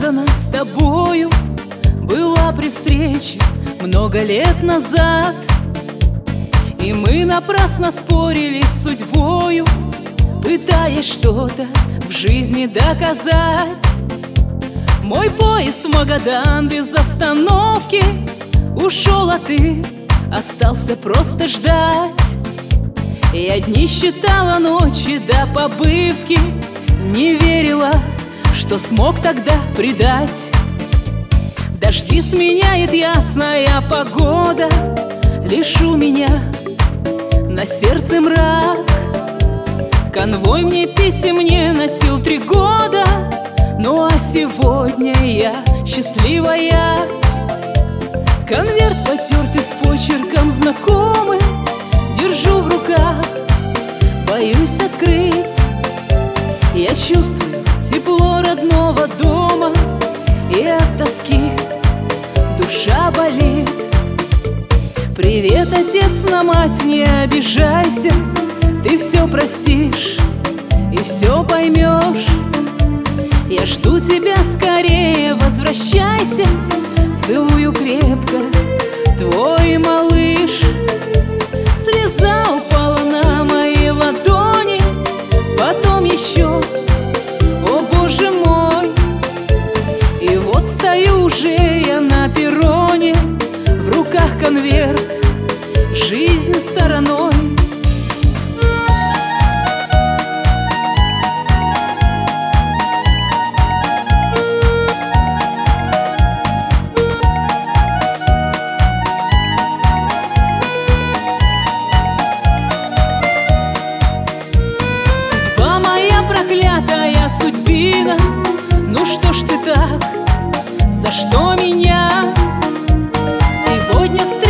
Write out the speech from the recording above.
сказано с тобою была при встрече много лет назад. И мы напрасно спорили с судьбою, пытаясь что-то в жизни доказать. Мой поезд в Магадан без остановки ушел, а ты остался просто ждать. Я дни считала, ночи до побывки, не верила, что смог тогда предать. Дожди сменяет ясная погода, лишь у меня на сердце мрак. Конвой мне писем не носил 3 года, ну а сегодня я счастливая. Конверт потертый с почерком знакомым держу в руках, боюсь открыть. Я чувствую тепло родного дома, и от тоски душа болит. Привет, отец, на мать не обижайся, ты все простишь и все поймешь. Я жду тебя скорее, возвращайся, целую крепко, твой малыш. Слеза упала на мои ладони, потом еще, о боже мой. И вот стою уже я на перроне, в руках конверт, жизнь стороной. Проклятая судьбина, ну что ж ты так, за что меня сегодня встретила?